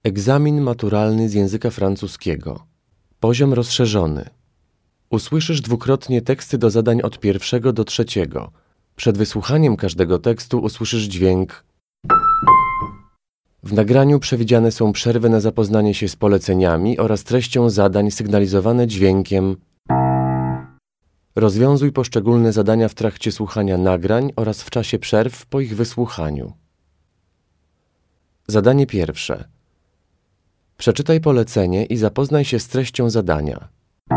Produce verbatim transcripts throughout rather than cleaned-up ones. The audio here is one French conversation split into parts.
Egzamin maturalny z języka francuskiego. Poziom rozszerzony. Usłyszysz dwukrotnie teksty do zadań od pierwszego do trzeciego. Przed wysłuchaniem każdego tekstu usłyszysz dźwięk. W nagraniu przewidziane są przerwy na zapoznanie się z poleceniami oraz treścią zadań sygnalizowane dźwiękiem. Rozwiązuj poszczególne zadania w trakcie słuchania nagrań oraz w czasie przerw po ich wysłuchaniu. Zadanie pierwsze. Przeczytaj polecenie i zapoznaj się z treścią zadania.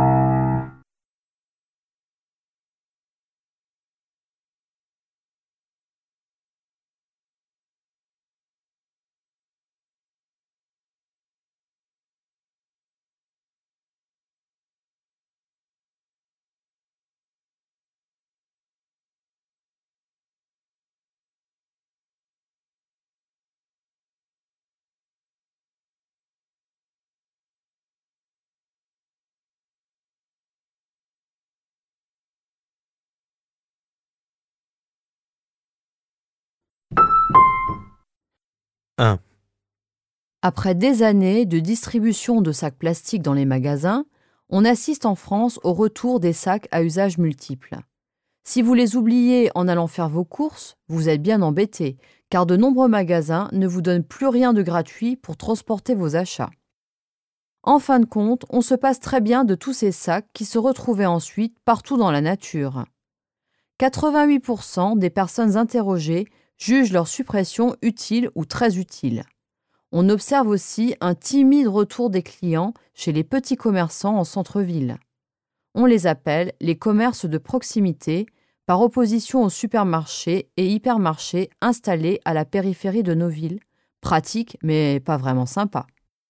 un. Après des années de distribution de sacs plastiques dans les magasins, on assiste en France au retour des sacs à usage multiple. Si vous les oubliez en allant faire vos courses, vous êtes bien embêtés, car de nombreux magasins ne vous donnent plus rien de gratuit pour transporter vos achats. En fin de compte, on se passe très bien de tous ces sacs qui se retrouvaient ensuite partout dans la nature. quatre-vingt-huit pour cent des personnes interrogées jugent leur suppression utile ou très utile. On observe aussi un timide retour des clients chez les petits commerçants en centre-ville. On les appelle les commerces de proximité, par opposition aux supermarchés et hypermarchés installés à la périphérie de nos villes, pratique mais pas vraiment sympa.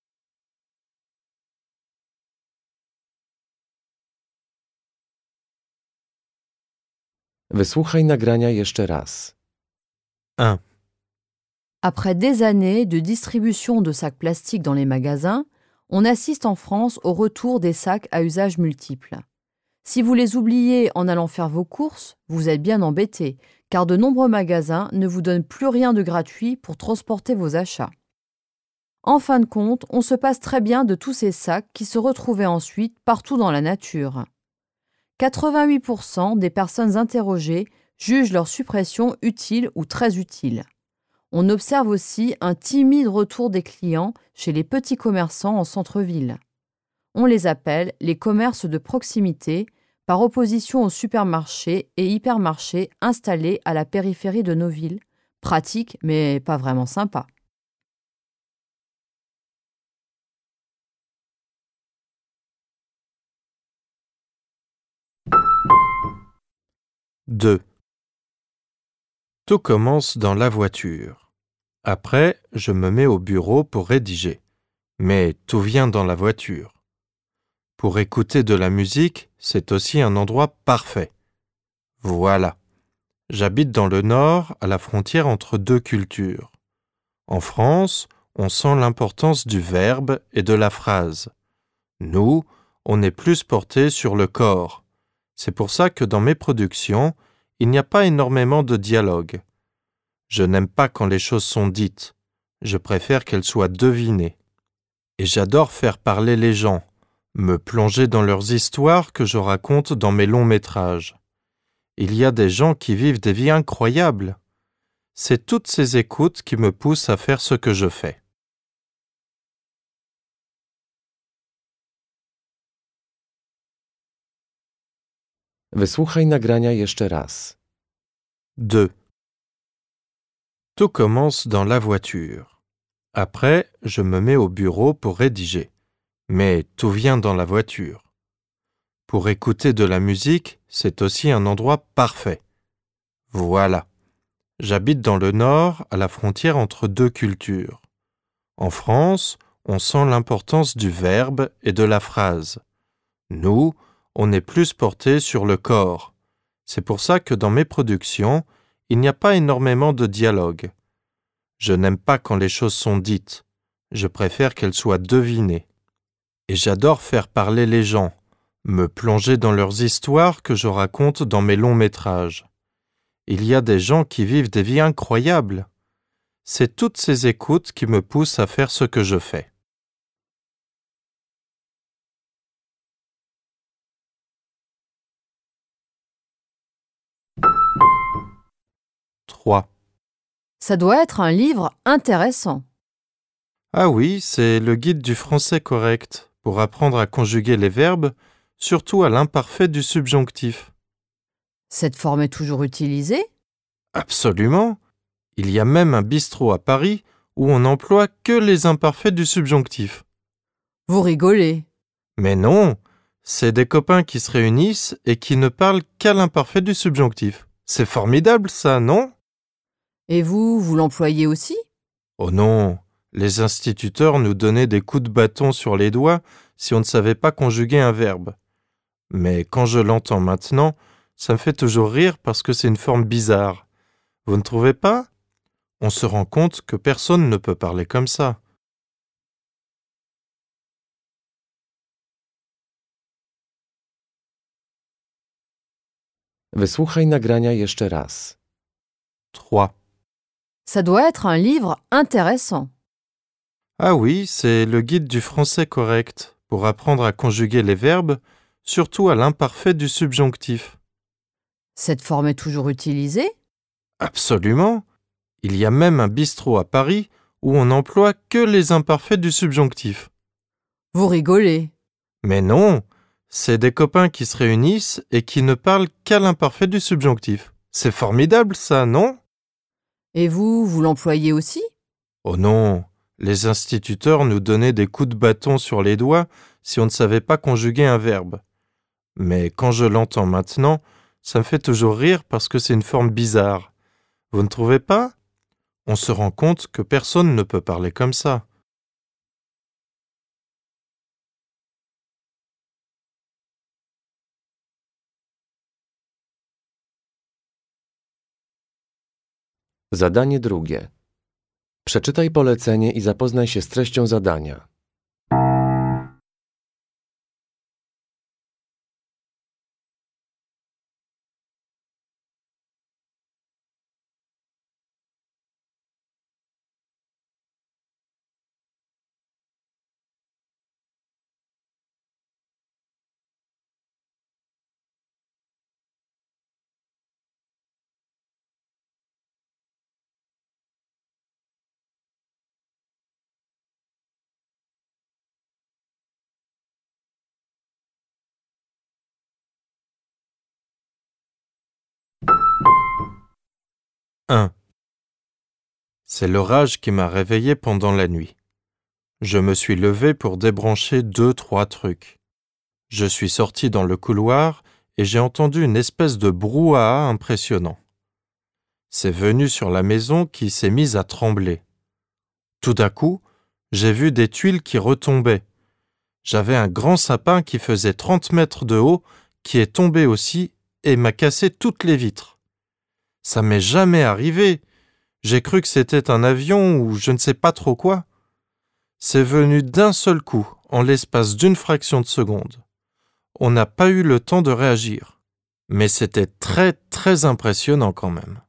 Wysłuchaj nagrania jeszcze raz. un. Après des années de distribution de sacs plastiques dans les magasins, on assiste en France au retour des sacs à usage multiple. Si vous les oubliez en allant faire vos courses, vous êtes bien embêtés, car de nombreux magasins ne vous donnent plus rien de gratuit pour transporter vos achats. En fin de compte, on se passe très bien de tous ces sacs qui se retrouvaient ensuite partout dans la nature. quatre-vingt-huit pour cent des personnes interrogées jugent leur suppression utile ou très utile. On observe aussi un timide retour des clients chez les petits commerçants en centre-ville. On les appelle les commerces de proximité, par opposition aux supermarchés et hypermarchés installés à la périphérie de nos villes, pratique mais pas vraiment sympa. deux. Tout commence dans la voiture. Après, je me mets au bureau pour rédiger. Mais tout vient dans la voiture. Pour écouter de la musique, c'est aussi un endroit parfait. Voilà. J'habite dans le nord, à la frontière entre deux cultures. En France, on sent l'importance du verbe et de la phrase. Nous, on est plus porté sur le corps. C'est pour ça que dans mes productions, il n'y a pas énormément de dialogue. Je n'aime pas quand les choses sont dites. Je préfère qu'elles soient devinées. Et j'adore faire parler les gens, me plonger dans leurs histoires que je raconte dans mes longs métrages. Il y a des gens qui vivent des vies incroyables. C'est toutes ces écoutes qui me poussent à faire ce que je fais. Wysłuchaj nagrania jeszcze raz. deux. Tout commence dans la voiture. Après, je me mets au bureau pour rédiger. Mais tout vient dans la voiture. Pour écouter de la musique, c'est aussi un endroit parfait. Voilà. J'habite dans le nord, à la frontière entre deux cultures. En France, on sent l'importance du verbe et de la phrase. Nous, on est plus porté sur le corps. C'est pour ça que dans mes productions, il n'y a pas énormément de dialogue. Je n'aime pas quand les choses sont dites. Je préfère qu'elles soient devinées. Et j'adore faire parler les gens, me plonger dans leurs histoires que je raconte dans mes longs métrages. Il y a des gens qui vivent des vies incroyables. c'est toutes ces écoutes qui me poussent à faire ce que je fais. trois. Ça doit être un livre intéressant. Ah oui, c'est le guide du français correct pour apprendre à conjuguer les verbes, surtout à l'imparfait du subjonctif. Cette forme est toujours utilisée? Absolument. Il y a même un bistrot à Paris où on n'emploie que les imparfaits du subjonctif. Vous rigolez. Mais non, c'est des copains qui se réunissent et qui ne parlent qu'à l'imparfait du subjonctif. C'est formidable ça, non? Et vous, vous l'employez aussi? Oh non, les instituteurs nous donnaient des coups de bâton sur les doigts si on ne savait pas conjuguer un verbe. Mais quand je l'entends maintenant, ça me fait toujours rire parce que c'est une forme bizarre. Vous ne trouvez pas? On se rend compte que personne ne peut parler comme ça. Wysłuchaj nagrania jeszcze raz. trois. Ça doit être un livre intéressant. Ah oui, c'est le guide du français correct pour apprendre à conjuguer les verbes, surtout à l'imparfait du subjonctif. Cette forme est toujours utilisée? Absolument. Il y a même un bistrot à Paris où on n'emploie que les imparfaits du subjonctif. Vous rigolez. Mais non, c'est des copains qui se réunissent et qui ne parlent qu'à l'imparfait du subjonctif. C'est formidable ça, non? Et vous, vous l'employez aussi? Oh non, les instituteurs nous donnaient des coups de bâton sur les doigts si on ne savait pas conjuguer un verbe. Mais quand je l'entends maintenant, ça me fait toujours rire parce que c'est une forme bizarre. Vous ne trouvez pas? On se rend compte que personne ne peut parler comme ça. Zadanie drugie. Przeczytaj polecenie i zapoznaj się z treścią zadania. un. C'est l'orage qui m'a réveillé pendant la nuit. Je me suis levé pour débrancher deux, trois trucs. Je suis sorti dans le couloir et j'ai entendu une espèce de brouhaha impressionnant. C'est venu sur la maison qui s'est mise à trembler. Tout d'un coup, j'ai vu des tuiles qui retombaient. J'avais un grand sapin qui faisait trente mètres de haut qui est tombé aussi et m'a cassé toutes les vitres. Ça m'est jamais arrivé. J'ai cru que c'était un avion ou je ne sais pas trop quoi. C'est venu d'un seul coup, en l'espace d'une fraction de seconde. On n'a pas eu le temps de réagir. Mais c'était très très impressionnant quand même.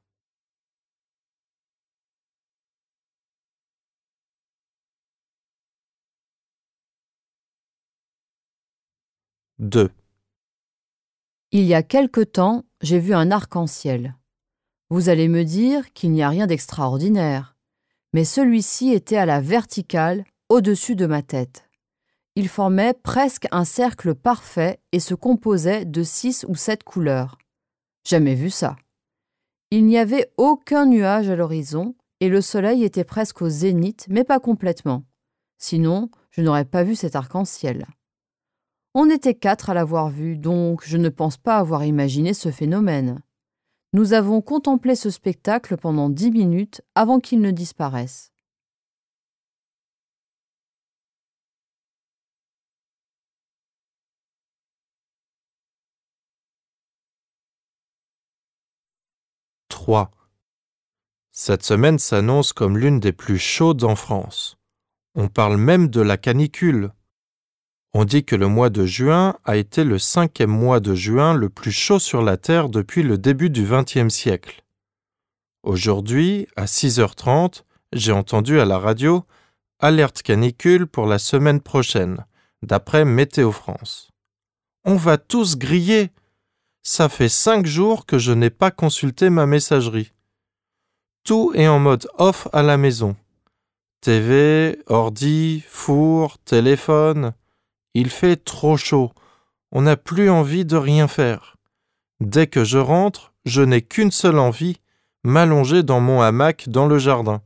deux. Il y a quelque temps, j'ai vu un arc-en-ciel. Vous allez me dire qu'il n'y a rien d'extraordinaire, mais celui-ci était à la verticale, au-dessus de ma tête. Il formait presque un cercle parfait et se composait de six ou sept couleurs. Jamais vu ça. Il n'y avait aucun nuage à l'horizon et le soleil était presque au zénith, mais pas complètement. Sinon, je n'aurais pas vu cet arc-en-ciel. On était quatre à l'avoir vu, donc je ne pense pas avoir imaginé ce phénomène. Nous avons contemplé ce spectacle pendant dix minutes avant qu'il ne disparaisse. trois. Cette semaine s'annonce comme l'une des plus chaudes en France. On parle même de la canicule. On dit que le mois de juin a été le cinquième mois de juin le plus chaud sur la Terre depuis le début du vingtième siècle. Aujourd'hui, à six heures trente, j'ai entendu à la radio « Alerte canicule pour la semaine prochaine », d'après Météo France. On va tous griller. Ça fait cinq jours que je n'ai pas consulté ma messagerie. Tout est en mode off à la maison. T V, ordi, four, téléphone. Il fait trop chaud. On n'a plus envie de rien faire. Dès que je rentre, je n'ai qu'une seule envie, m'allonger dans mon hamac dans le jardin.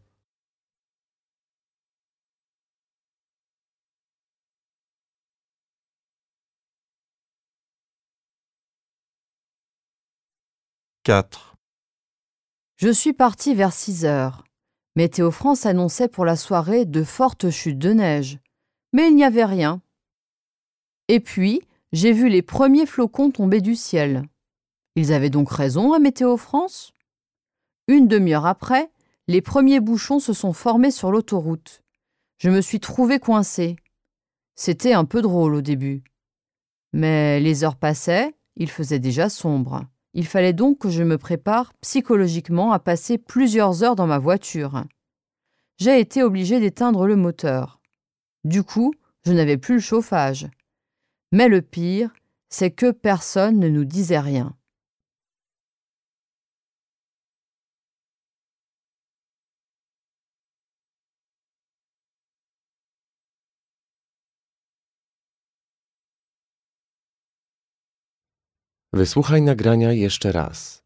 quatre. Je suis parti vers six heures. Météo France annonçait pour la soirée de fortes chutes de neige. Mais il n'y avait rien. Et puis, j'ai vu les premiers flocons tomber du ciel. Ils avaient donc raison à Météo France ? Une demi-heure après, les premiers bouchons se sont formés sur l'autoroute. Je me suis trouvé coincé. C'était un peu drôle au début. Mais les heures passaient, il faisait déjà sombre. Il fallait donc que je me prépare psychologiquement à passer plusieurs heures dans ma voiture. J'ai été obligé d'éteindre le moteur. Du coup, je n'avais plus le chauffage. Mais le pire, c'est que personne ne nous disait rien. Wysłuchaj nagrania jeszcze raz.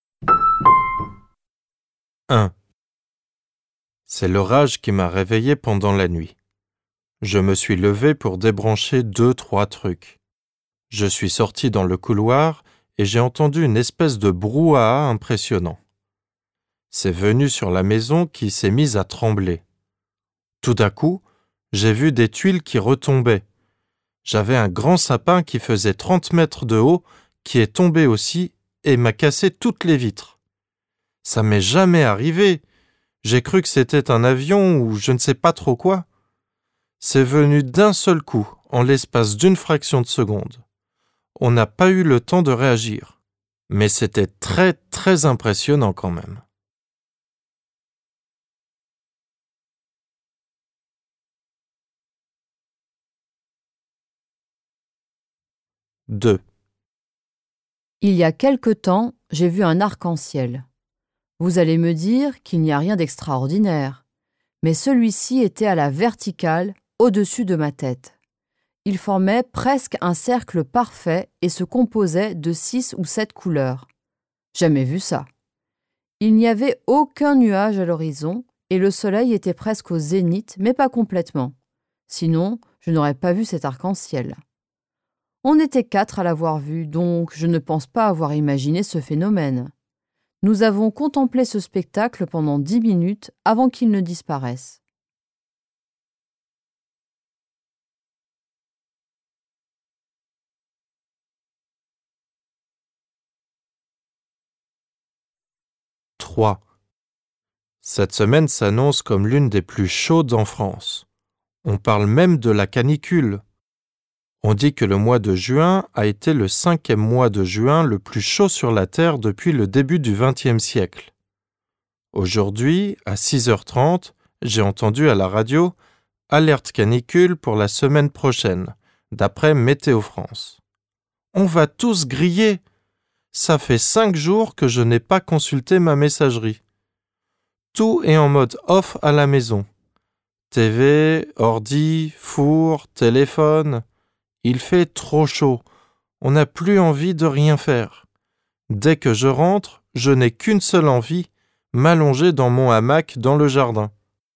un. C'est l'orage qui m'a réveillé pendant la nuit. Je me suis levé pour débrancher deux, trois trucs. Je suis sorti dans le couloir et j'ai entendu une espèce de brouhaha impressionnant. C'est venu sur la maison qui s'est mise à trembler. Tout d'un coup, j'ai vu des tuiles qui retombaient. J'avais un grand sapin qui faisait trente mètres de haut qui est tombé aussi et m'a cassé toutes les vitres. Ça m'est jamais arrivé. J'ai cru que c'était un avion ou je ne sais pas trop quoi. C'est venu d'un seul coup, en l'espace d'une fraction de seconde. On n'a pas eu le temps de réagir. Mais c'était très très impressionnant quand même. deux. Il y a quelque temps, j'ai vu un arc-en-ciel. Vous allez me dire qu'il n'y a rien d'extraordinaire, mais celui-ci était à la verticale, au-dessus de ma tête. Il formait presque un cercle parfait et se composait de six ou sept couleurs. Jamais vu ça. Il n'y avait aucun nuage à l'horizon et le soleil était presque au zénith, mais pas complètement. Sinon, je n'aurais pas vu cet arc-en-ciel. On était quatre à l'avoir vu, donc je ne pense pas avoir imaginé ce phénomène. Nous avons contemplé ce spectacle pendant dix minutes avant qu'il ne disparaisse. trois. Cette semaine s'annonce comme l'une des plus chaudes en France. On parle même de la canicule. On dit que le mois de juin a été le cinquième mois de juin le plus chaud sur la Terre depuis le début du vingtième siècle. Aujourd'hui, à six heures trente, j'ai entendu à la radio « Alerte canicule pour la semaine prochaine », d'après Météo France. On va tous griller. Ça fait cinq jours que je n'ai pas consulté ma messagerie. Tout est en mode off à la maison. T V, ordi, four, téléphone. Il fait trop chaud. On n'a plus envie de rien faire. Dès que je rentre, je n'ai qu'une seule envie, m'allonger dans mon hamac dans le jardin.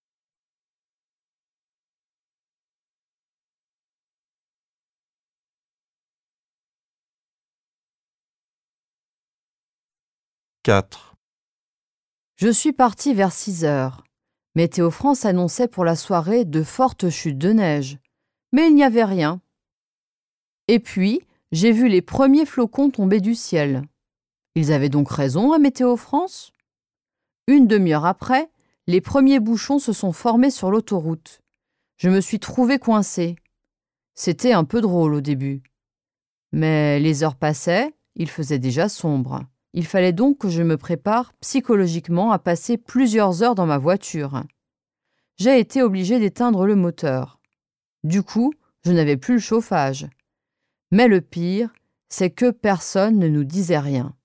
quatre. Je suis parti vers six heures. Météo France annonçait pour la soirée de fortes chutes de neige. Mais il n'y avait rien. Et puis, j'ai vu les premiers flocons tomber du ciel. Ils avaient donc raison à Météo France ? Une demi-heure après, les premiers bouchons se sont formés sur l'autoroute. Je me suis trouvé coincé. C'était un peu drôle au début. Mais les heures passaient, il faisait déjà sombre. Il fallait donc que je me prépare psychologiquement à passer plusieurs heures dans ma voiture. j'ai été obligé d'éteindre le moteur. Du coup, je n'avais plus le chauffage. Mais le pire, c'est que personne ne nous disait rien.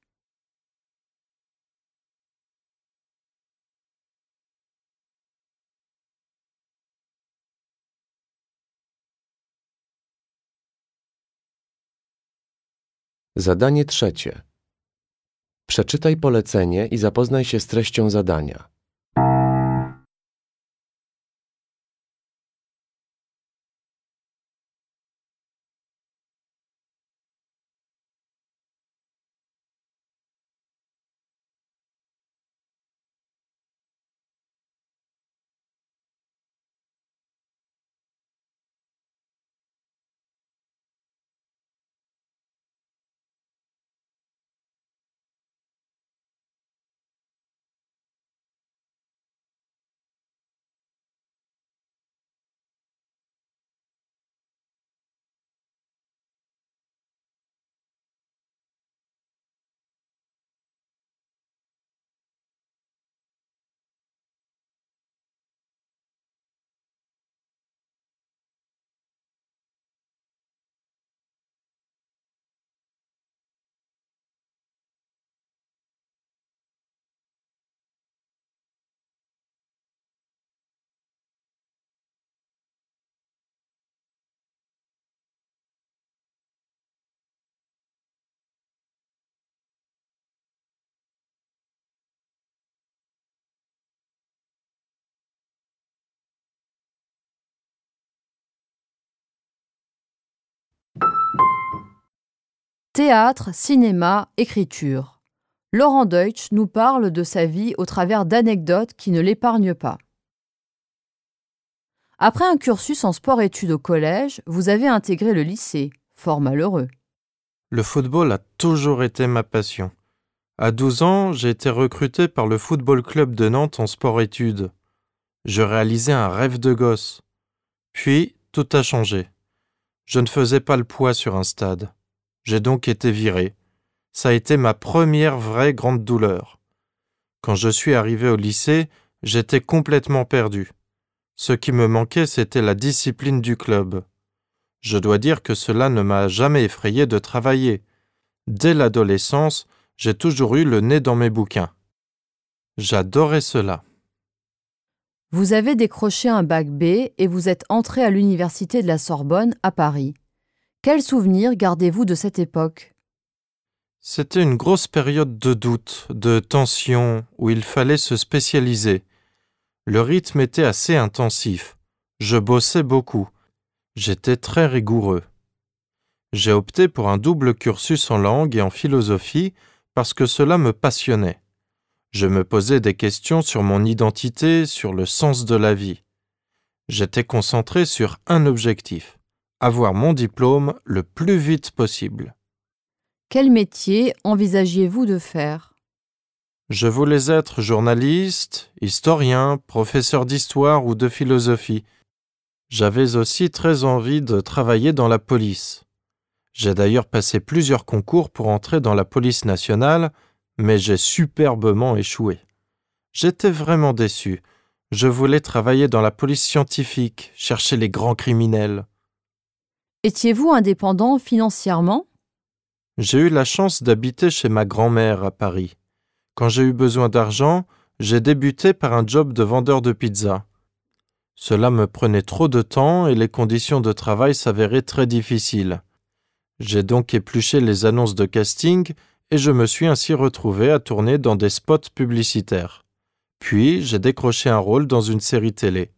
Zadanie trzecie. Przeczytaj polecenie i zapoznaj się z treścią zadania. Théâtre, cinéma, écriture. Laurent Deutsch nous parle de sa vie au travers d'anecdotes qui ne l'épargnent pas. Après un cursus en sport-études au collège, vous avez intégré le lycée. Fort malheureux. Le football a toujours été ma passion. À douze ans, j'ai été recruté par le Football Club de Nantes en sport-études. Je réalisais un rêve de gosse. Puis, tout a changé. Je ne faisais pas le poids sur un stade. J'ai donc été viré. Ça a été ma première vraie grande douleur. Quand je suis arrivé au lycée, j'étais complètement perdu. Ce qui me manquait, c'était la discipline du club. Je dois dire que cela ne m'a jamais effrayé de travailler. Dès l'adolescence, j'ai toujours eu le nez dans mes bouquins. J'adorais cela. Vous avez décroché un bac B et vous êtes entré à l'université de la Sorbonne à Paris. Quels souvenirs gardez-vous de cette époque ? C'était une grosse période de doute, de tension, où il fallait se spécialiser. Le rythme était assez intensif. Je bossais beaucoup. J'étais très rigoureux. J'ai opté pour un double cursus en langue et en philosophie parce que cela me passionnait. Je me posais des questions sur mon identité, sur le sens de la vie. J'étais concentré sur un objectif, avoir mon diplôme le plus vite possible. Quel métier envisagiez-vous de faire ? Je voulais être journaliste, historien, professeur d'histoire ou de philosophie. J'avais aussi très envie de travailler dans la police. J'ai d'ailleurs passé plusieurs concours pour entrer dans la police nationale, mais j'ai superbement échoué. J'étais vraiment déçu. Je voulais travailler dans la police scientifique, chercher les grands criminels. Étiez-vous indépendant financièrement ? J'ai eu la chance d'habiter chez ma grand-mère à Paris. Quand j'ai eu besoin d'argent, j'ai débuté par un job de vendeur de pizza. Cela me prenait trop de temps et les conditions de travail s'avéraient très difficiles. J'ai donc épluché les annonces de casting et je me suis ainsi retrouvé à tourner dans des spots publicitaires. Puis, j'ai décroché un rôle dans une série télé.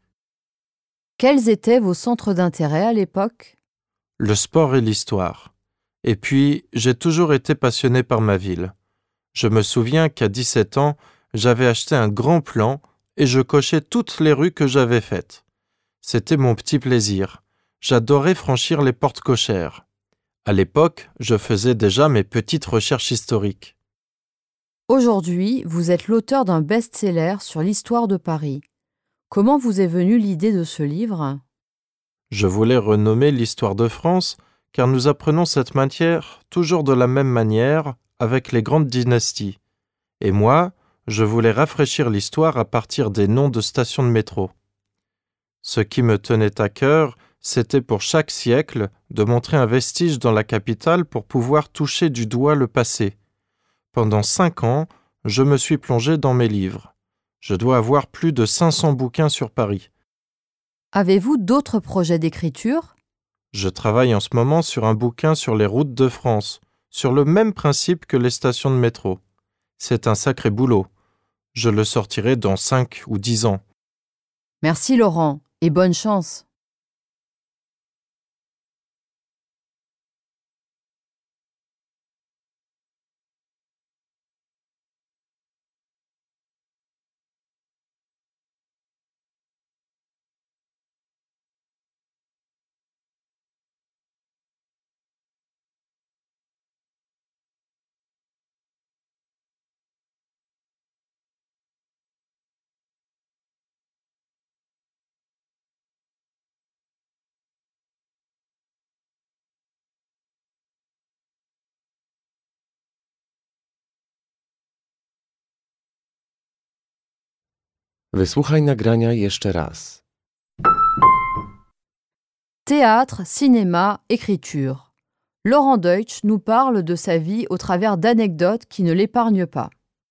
Quels étaient vos centres d'intérêt à l'époque ? Le sport et l'histoire. Et puis, j'ai toujours été passionné par ma ville. Je me souviens qu'à dix-sept ans, j'avais acheté un grand plan et je cochais toutes les rues que j'avais faites. C'était mon petit plaisir. J'adorais franchir les portes cochères. À l'époque, je faisais déjà mes petites recherches historiques. Aujourd'hui, vous êtes l'auteur d'un best-seller sur l'histoire de Paris. Comment vous est venue l'idée de ce livre ? Je voulais renommer l'histoire de France car nous apprenons cette matière toujours de la même manière avec les grandes dynasties. Et moi, je voulais rafraîchir l'histoire à partir des noms de stations de métro. Ce qui me tenait à cœur, c'était pour chaque siècle de montrer un vestige dans la capitale pour pouvoir toucher du doigt le passé. Pendant cinq ans, je me suis plongé dans mes livres. Je dois avoir plus de cinq cents bouquins sur Paris. Avez-vous d'autres projets d'écriture? Je travaille en ce moment sur un bouquin sur les routes de France, sur le même principe que les stations de métro. C'est un sacré boulot. Je le sortirai dans cinq ou dix ans. Merci Laurent, et bonne chance. Wysłuchaj nagrania jeszcze raz. Théâtre, cinéma, écriture. Laurent Deutsch nous parle de sa vie au travers d'anecdotes qui ne l'épargnent pas.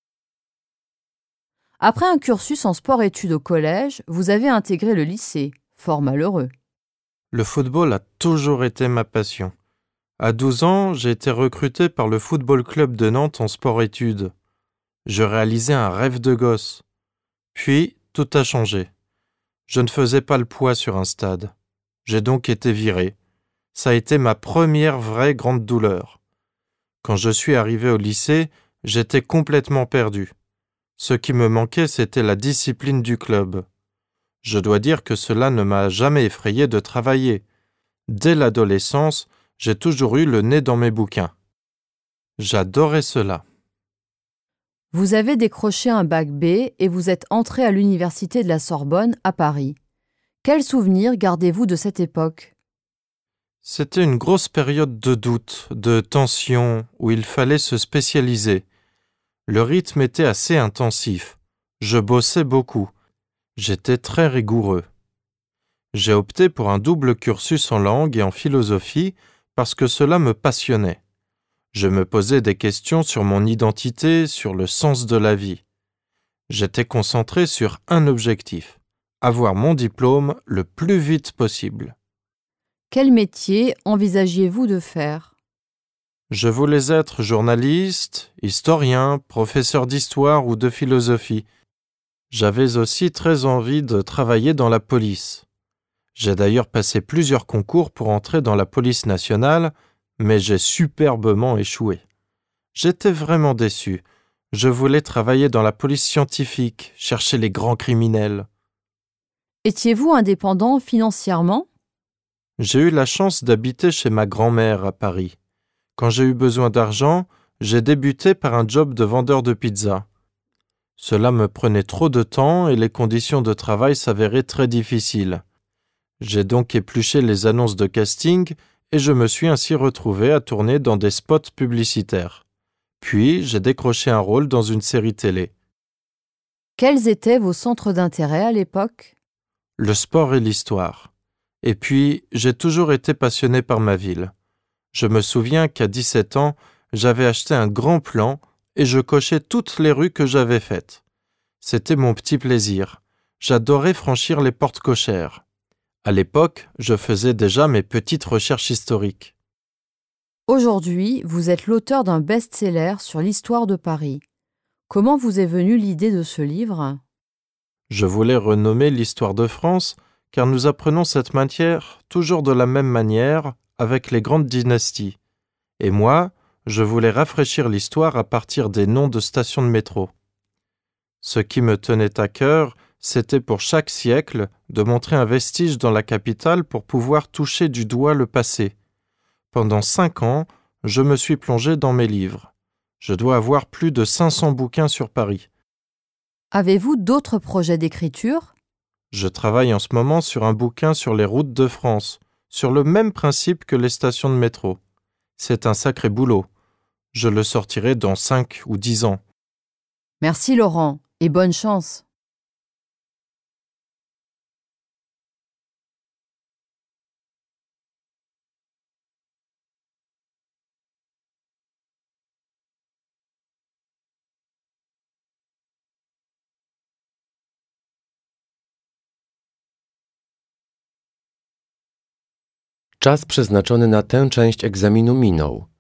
Après un cursus en sport-études au collège, vous avez intégré le lycée. Fort malheureux. Le football a toujours été ma passion. À douze ans, j'ai été recruté par le Football Club de Nantes en sport-études. Je réalisais un rêve de gosse. Puis, tout a changé. Je ne faisais pas le poids sur un stade. J'ai donc été viré. Ça a été ma première vraie grande douleur. Quand je suis arrivé au lycée, j'étais complètement perdu. Ce qui me manquait, c'était la discipline du club. Je dois dire que cela ne m'a jamais effrayé de travailler. Dès l'adolescence, j'ai toujours eu le nez dans mes bouquins. J'adorais cela. Vous avez décroché un bac B et vous êtes entré à l'université de la Sorbonne à Paris. Quels souvenirs gardez-vous de cette époque? C'était une grosse période de doute, de tension, où il fallait se spécialiser. Le rythme était assez intensif. Je bossais beaucoup. J'étais très rigoureux. J'ai opté pour un double cursus en langue et en philosophie parce que cela me passionnait. Je me posais des questions sur mon identité, sur le sens de la vie. J'étais concentré sur un objectif, avoir mon diplôme le plus vite possible. Quel métier envisagiez-vous de faire? Je voulais être journaliste, historien, professeur d'histoire ou de philosophie. J'avais aussi très envie de travailler dans la police. J'ai d'ailleurs passé plusieurs concours pour entrer dans la police nationale, mais j'ai superbement échoué. J'étais vraiment déçu. Je voulais travailler dans la police scientifique, chercher les grands criminels. Étiez-vous indépendant financièrement? J'ai eu la chance d'habiter chez ma grand-mère à Paris. Quand j'ai eu besoin d'argent, j'ai débuté par un job de vendeur de pizza. Cela me prenait trop de temps et les conditions de travail s'avéraient très difficiles. J'ai donc épluché les annonces de casting et je me suis ainsi retrouvé à tourner dans des spots publicitaires. Puis, j'ai décroché un rôle dans une série télé. Quels étaient vos centres d'intérêt à l'époque? Le sport et l'histoire. Et puis, j'ai toujours été passionné par ma ville. Je me souviens qu'à dix-sept ans, j'avais acheté un grand plan et je cochais toutes les rues que j'avais faites. C'était mon petit plaisir. J'adorais franchir les portes cochères. À l'époque, je faisais déjà mes petites recherches historiques. Aujourd'hui, vous êtes l'auteur d'un best-seller sur l'histoire de Paris. Comment vous est venue l'idée de ce livre? Je voulais renommer l'histoire de France car nous apprenons cette matière toujours de la même manière avec les grandes dynasties. Et moi, je voulais rafraîchir l'histoire à partir des noms de stations de métro. Ce qui me tenait à cœur, c'était pour chaque siècle de montrer un vestige dans la capitale pour pouvoir toucher du doigt le passé. Pendant cinq ans, je me suis plongé dans mes livres. Je dois avoir plus de cinq cents bouquins sur Paris. Avez-vous d'autres projets d'écriture? Je travaille en ce moment sur un bouquin sur les routes de France, sur le même principe que les stations de métro. C'est un sacré boulot. Je le sortirai dans cinq ou dix ans. Merci Laurent, et bonne chance. Czas przeznaczony na tę część egzaminu minął.